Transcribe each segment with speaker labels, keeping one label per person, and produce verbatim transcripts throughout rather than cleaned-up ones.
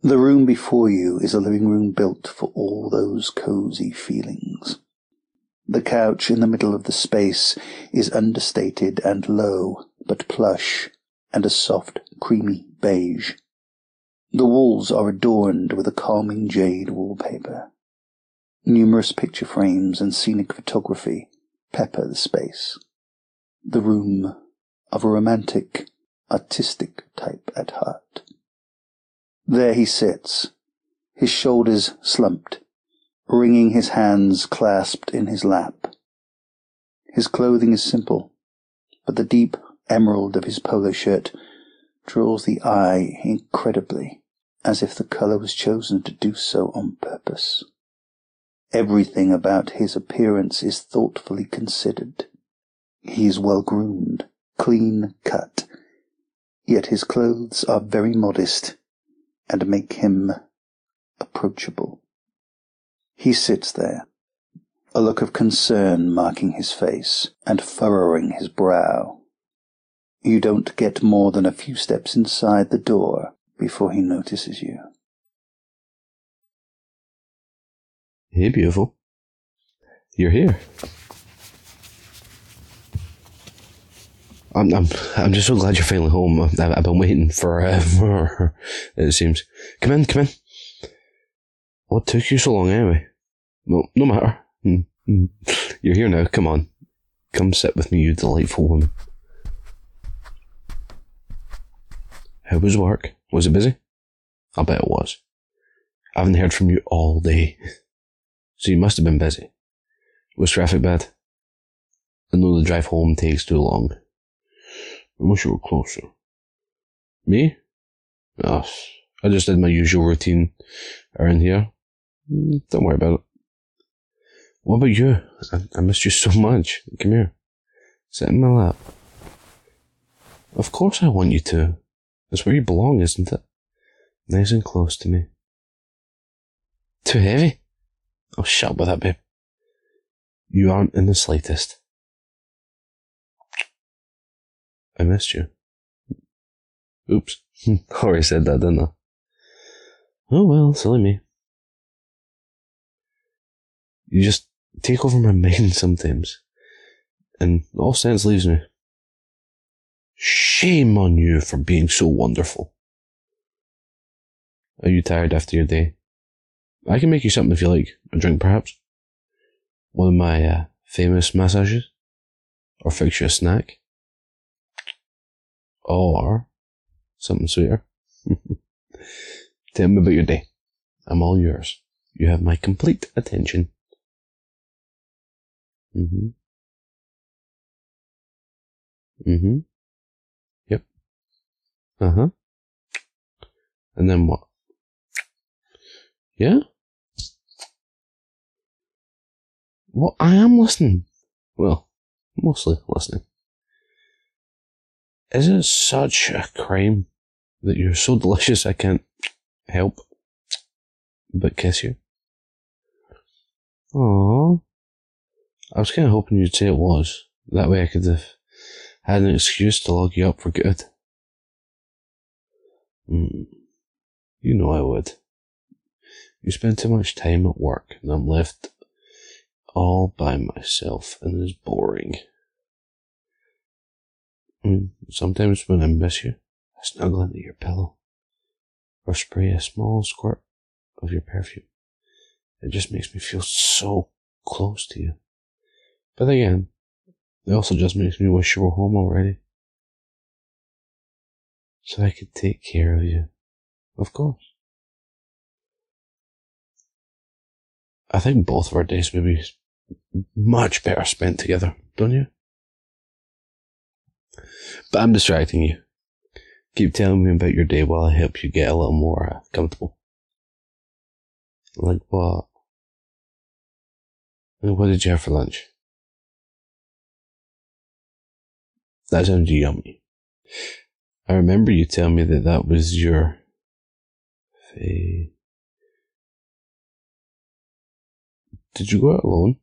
Speaker 1: The room before you is a living room built for all those cosy feelings. The couch in the middle of the space is understated and low, but plush, and a soft, creamy beige. The walls are adorned with a calming jade wallpaper. Numerous picture frames and scenic photography pepper the space. The room of a romantic, artistic type at heart. There he sits, his shoulders slumped, wringing his hands clasped in his lap. His clothing is simple, but the deep emerald of his polo shirt draws the eye incredibly, as if the colour was chosen to do so on purpose. Everything about his appearance is thoughtfully considered. He is well groomed, clean cut, yet his clothes are very modest and make him approachable. He sits there, a look of concern marking his face and furrowing his brow. You don't get more than a few steps inside the door before he notices you.
Speaker 2: Hey, beautiful. You're here. I'm I'm I'm just so glad you're finally home. I've, I've been waiting forever, it seems. Come in, come in. What took you so long anyway? Well, no matter. You're here now, come on. Come sit with me, you delightful woman. How was work? Was it busy? I bet it was. I haven't heard from you all day. So you must have been busy. Was traffic bad? I know the drive home takes too long. I wish you were closer. Me? Oh, I just did my usual routine around here. Don't worry about it. What about you? I, I missed you so much. Come here. Sit in my lap. Of course I want you to. That's where you belong, isn't it? Nice and close to me. Too heavy? Oh, shut up with that, babe. You aren't in the slightest. I missed you. Oops. Already said that, didn't I? Oh well, silly me. You just take over my mind sometimes. And all sense leaves me. Shame on you for being so wonderful. Are you tired after your day? I can make you something if you like. A drink, perhaps? One of my uh, famous massages? Or fix you a snack? Or something sweeter? Tell me about your day. I'm all yours. You have my complete attention. Mm-hmm. Mm-hmm. Yep. Uh-huh. And then what? Yeah? Well, I am listening. Well, mostly listening. Is it such a crime that you're so delicious I can't help but kiss you? Aww. I was kind of hoping you'd say it was. That way I could have had an excuse to log you up for good. Mm. You know I would. You spend too much time at work and I'm left all by myself and it's boring. Mm. Sometimes when I miss you, I snuggle into your pillow or spray a small squirt of your perfume. It just makes me feel so close to you. But again, it also just makes me wish you were home already. So I could take care of you. Of course. I think both of our days would be much better spent together, don't you? But I'm distracting you. Keep telling me about your day while I help you get a little more uh, comfortable. Like what? And what did you have for lunch? That sounds yummy. I remember you telling me that that was your... Fa- Did you go out alone?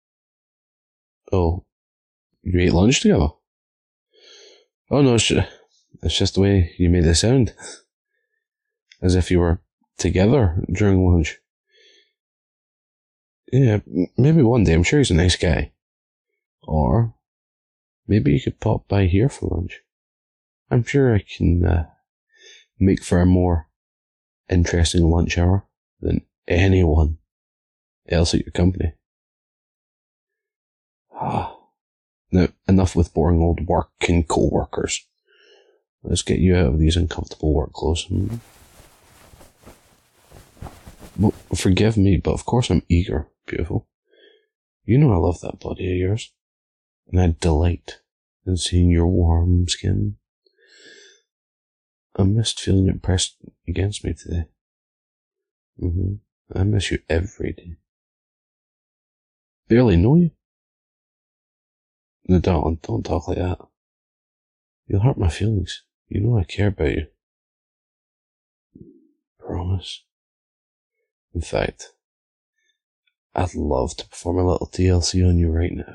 Speaker 2: Oh, you ate lunch together? Oh no, it's just, it's just the way you made it sound. As if you were together during lunch. Yeah, maybe one day. I'm sure he's a nice guy. Or maybe you could pop by here for lunch. I'm sure I can uh, make for a more interesting lunch hour than anyone else at your company. Ah, now enough with boring old work and co-workers. Let's get you out of these uncomfortable work clothes. Well, forgive me, but of course I'm eager, beautiful. You know I love that body of yours, and I delight in seeing your warm skin. I missed feeling it pressed against me today. Mm-hmm. I miss you every day. Barely know you. No, don't, don't talk like that. You'll hurt my feelings. You know I care about you. Promise. In fact, I'd love to perform a little T L C on you right now.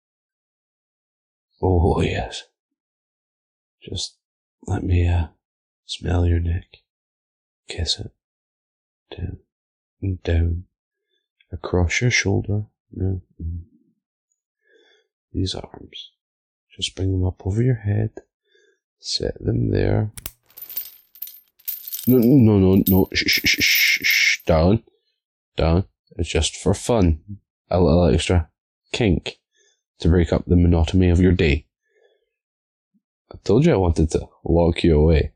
Speaker 2: Oh, yes. Just let me, uh, smell your neck. Kiss it. Down and down. Across your shoulder. Mm-hmm. These arms. Just bring them up over your head. Set them there. No, no, no, no. Shh, shh, shh, shh, shh. Darling. Darling. It's just for fun. A little extra kink to break up the monotony of your day. I told you I wanted to lock you away.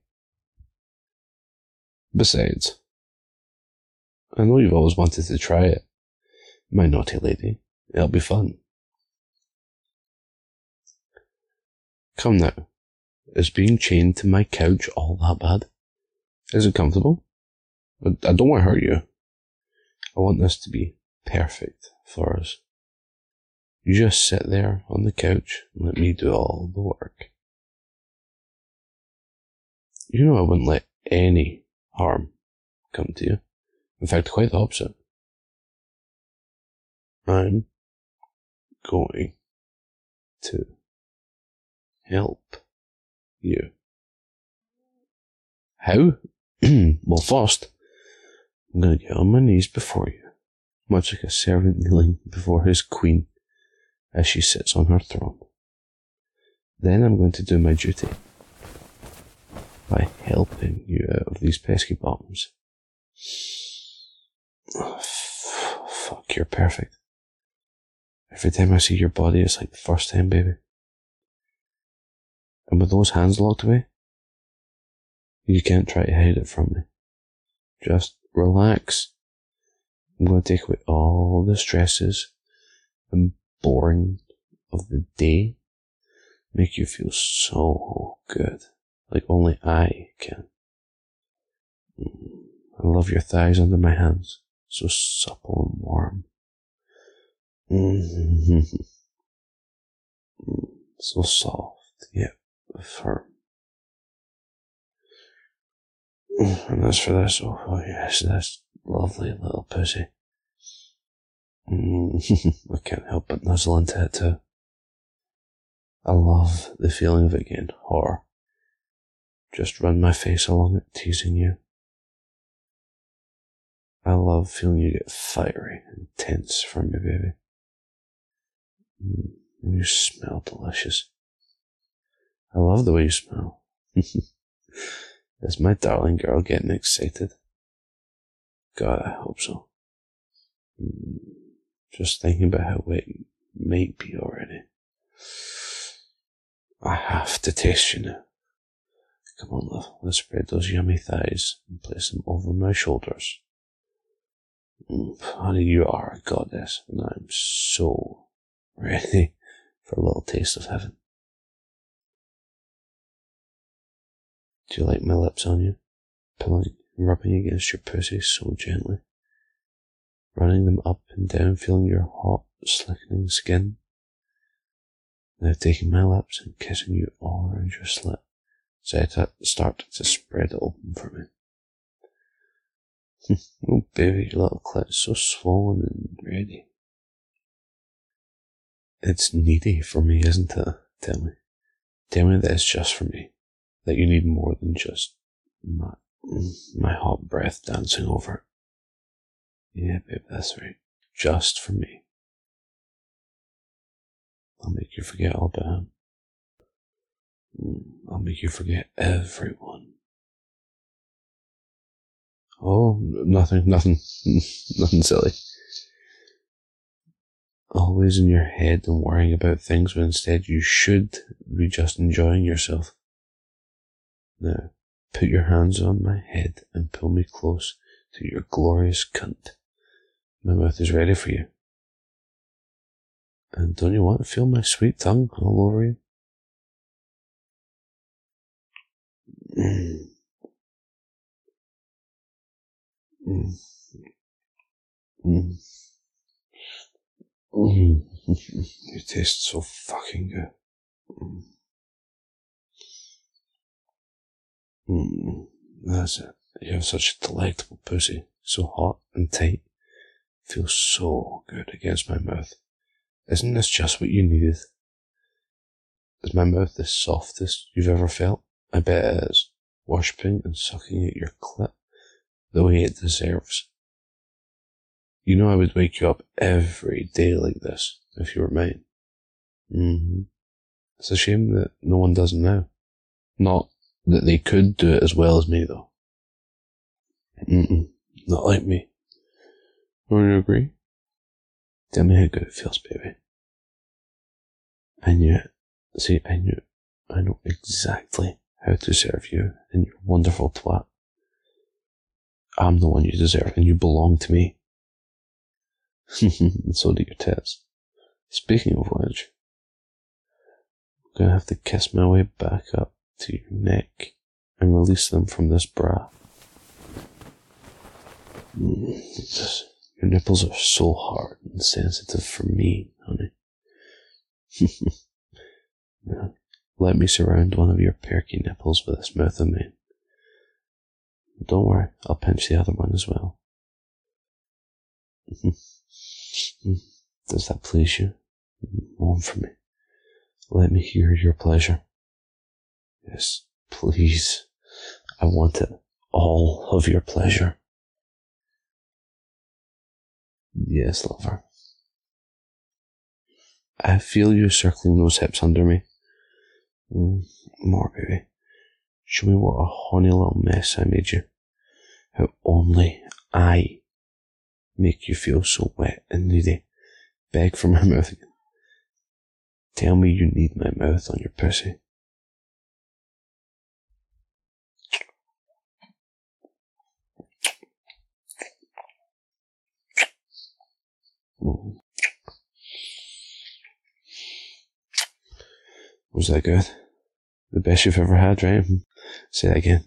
Speaker 2: Besides, I know you've always wanted to try it. My naughty lady. It'll be fun. Come now. Is being chained to my couch all that bad? Is it comfortable? I don't want to hurt you. I want this to be perfect for us. You just sit there on the couch and let me do all the work. You know I wouldn't let any harm come to you. In fact, quite the opposite. I'm going to help you. How? Well, first, I'm going to get on my knees before you, much like a servant kneeling before his queen as she sits on her throne. Then I'm going to do my duty by helping you out of these pesky bottoms. Oh, f- fuck, you're perfect. Every time I see your body, it's like the first time, baby. And with those hands locked away, you can't try to hide it from me. Just relax. I'm going to take away all the stresses and boring of the day. Make you feel so good. Like only I can. I love your thighs under my hands. So supple and warm. Mm-hmm. So soft, yet firm. And as for this, oh, oh yes, this lovely little pussy. Mm, I can't help but nuzzle into it too. I love the feeling of it getting hot. Just run my face along it, teasing you. I love feeling you get fiery and tense from me, baby. Mm, and you smell delicious. I love the way you smell. Is my darling girl getting excited? God, I hope so. Mm, just thinking about how wet you might be already. I have to taste you now. Come on, love. Let's spread those yummy thighs and place them over my shoulders. Mm, honey, you are a goddess, and I'm so ready for a little taste of heaven. Do you like my lips on you? Pulling and rubbing against your pussy so gently. Running them up and down, feeling your hot, slickening skin. Now taking my lips and kissing you all around your slit. So I start to spread it open for me. Oh baby, your little clit is so swollen and ready. It's needy for me, isn't it? Tell me. Tell me that it's just for me. That you need more than just my My hot breath dancing over it. Yeah, babe, that's right. Just for me. I'll make you forget all about him. I'll make you forget everyone. Oh, nothing, nothing, nothing silly. Always in your head and worrying about things when instead you should be just enjoying yourself. Now, put your hands on my head and pull me close to your glorious cunt. My mouth is ready for you. And don't you want to feel my sweet tongue all over you? Mm. Mm. Mm. Mm. You taste so fucking good. Mm. Mm. That's it. You have such a delectable pussy. So hot and tight. Feels so good against my mouth. Isn't this just what you needed? Is my mouth the softest you've ever felt? I bet it is. Worshipping and sucking at your clit the way it deserves. You know I would wake you up every day like this if you were mine. Mm-hmm. It's a shame that no one does it now. Not that they could do it as well as me, though. Mm-mm. Not like me. Don't you agree? Tell me how good it feels, baby. I knew it. See, I knew it. I know exactly how to serve you and your wonderful twat. I'm the one you deserve and you belong to me. And so do your tits. Speaking of which, I'm going to have to kiss my way back up to your neck and release them from this bra. Mm, just, your nipples are so hard and sensitive for me, honey. Now, let me surround one of your perky nipples with this mouth of mine. Don't worry, I'll pinch the other one as well. Does that please you? Moan for me. Let me hear your pleasure. Yes, please. I want it. All of your pleasure. Yes, lover. I feel you circling those hips under me. Mm, more, baby. Show me what a horny little mess I made you. How only I make you feel so wet and needy. Beg for my mouth again. Tell me you need my mouth on your pussy. Mm. Was that good? The best you've ever had, right? Say that again.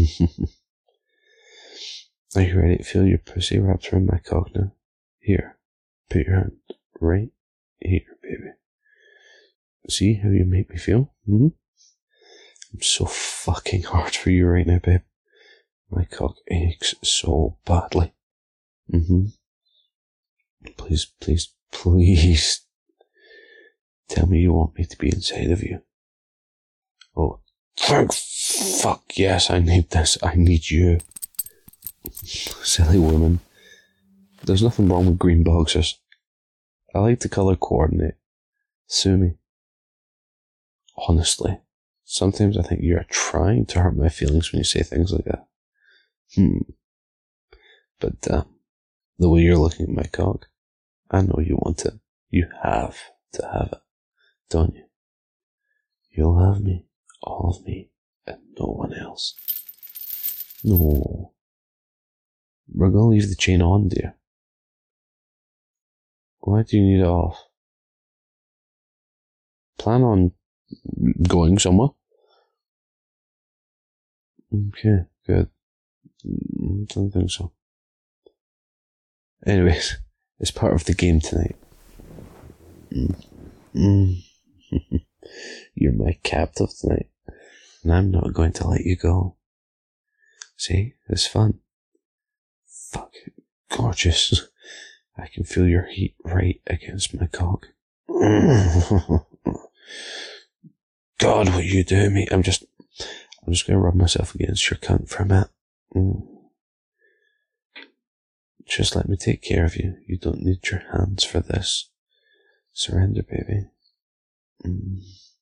Speaker 2: Are you ready to feel your pussy wrapped around my cock now? Here, put your hand right here, baby. See how you make me feel? Mm-hmm. I'm so fucking hard for you right now, babe. My cock aches so badly. Mm-hmm. Please, please, please tell me you want me to be inside of you. Oh, thank fuck yes, I need this. I need you. Silly woman. There's nothing wrong with green boxers. I like to colour coordinate. Sue me. Honestly, sometimes I think you're trying to hurt my feelings when you say things like that. Hmm. But uh, the way you're looking at my cock, I know you want it. You have to have it, don't you? You'll have me, all of me, and no one else. No. We're gonna leave the chain on, dear. Why do you need it off? Plan on going somewhere? Okay, good. Don't think so. Anyways, it's part of the game tonight. Mm. Mm. You're my captive tonight, and I'm not going to let you go. See, it's fun. Fuck, gorgeous. I can feel your heat right against my cock. God, what you do, mate. I'm just, I'm just going to rub myself against your cunt for a minute. Mm. Just let me take care of you. You don't need your hands for this. Surrender, baby. Mm.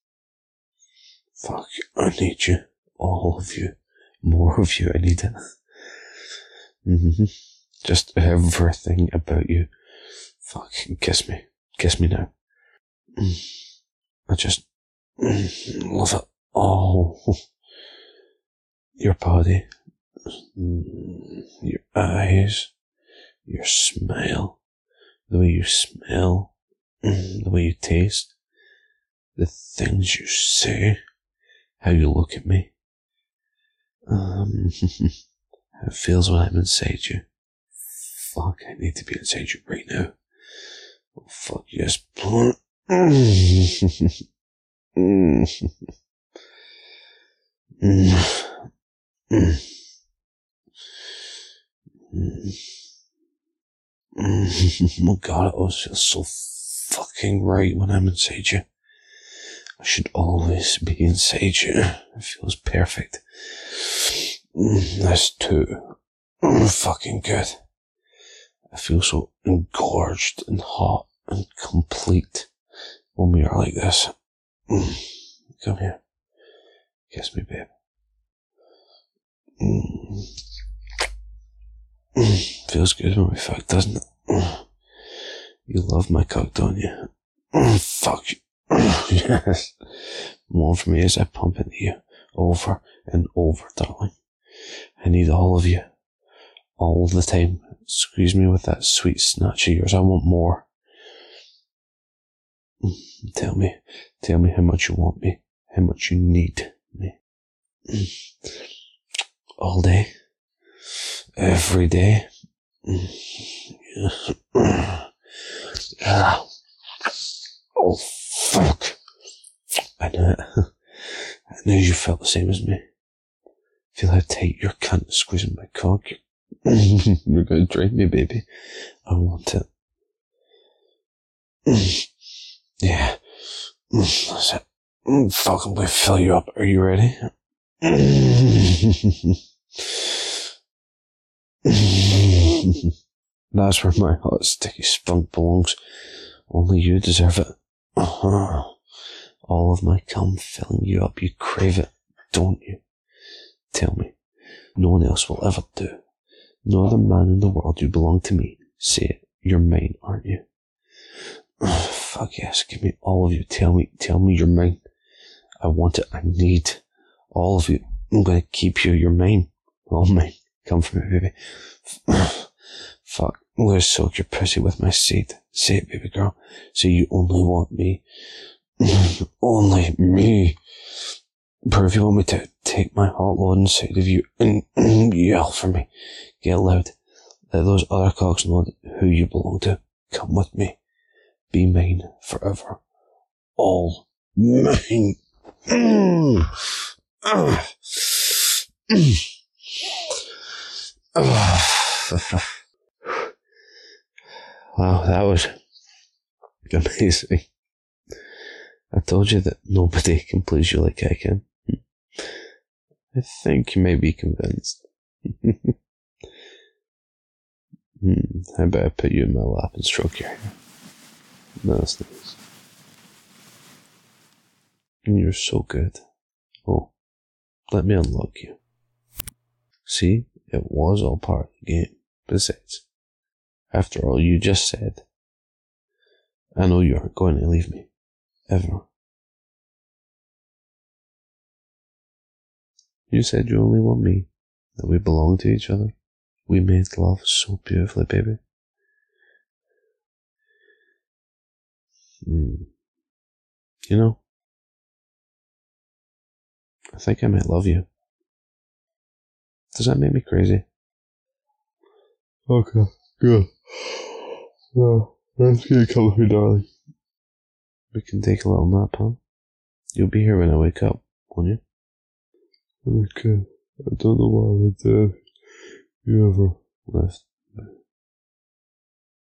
Speaker 2: Fuck, I need you. All of you. More of you, I need it. Mm-hmm. Just everything about you. Fuck, kiss me. Kiss me now. Mm. I just mm, love it all. Your body. Mm, your eyes. Your smile. The way you smell. Mm, the way you taste. The things you say. How you look at me. Um, how it feels when I'm inside you. Fuck, I need to be inside you right now. Oh, fuck, yes. Mm. Mm. Mm. Mm. Oh god, it always feels so fucking right when I'm inside you. I should always be inside you. It feels perfect. Mm, that's too mm, fucking good. I feel so engorged and hot and complete when we are like this. Mm. Come here. Kiss me, babe. Mm. Mm. Feels good when we fuck, doesn't it? Mm. You love my cock, don't you? Mm. Fuck you. Yes. More for me as I pump into you over and over, darling. I need all of you. All the time. Squeeze me with that sweet snatch of yours. I want more. Tell me. Tell me how much you want me. How much you need me. All day. Every day. Oh, fuck. I knew it. I knew you felt the same as me. Feel how tight your cunt is squeezing my cock. You're going to drain me, baby. I want it. Yeah. That's it. Fuck, I'm going to fill you up. Are you ready? That's where my hot, sticky spunk belongs. Only you deserve it. Uh-huh. All of my cum filling you up. You crave it, don't you? Tell me. No one else will ever do. No other man in the world. You belong to me. Say it. You're mine, aren't you? Fuck yes. Give me all of you. Tell me. Tell me you're mine. I want it. I need all of you. I'm going to keep you. You're mine. All mine. Come for me, baby. Fuck. I'm going to soak your pussy with my seed. Say it, baby girl. Say you only want me. Only me. Prove you want me to take my hot load inside of you and yell for me. Get loud. Let those other cocks know who you belong to. Come with me. Be mine forever. All mine. Mm. Ah. Mm. Oh. Wow, that was amazing. I told you that nobody can please you like I can. I think you may be convinced. hmm, how about I put you in my lap and stroke your hair? That's nice. You're so good. Oh, let me unlock you. See, it was all part of the game. Besides, after all you just said, I know you aren't going to leave me. Ever. You said you only want me, that we belong to each other. We made love so beautifully, baby. Mm. You know, I think I might love you. Does that make me crazy? Okay, good. No, let's get comfy, darling. We can take a little nap, huh? You'll be here when I wake up, won't you? Okay. I don't know why I did. You ever left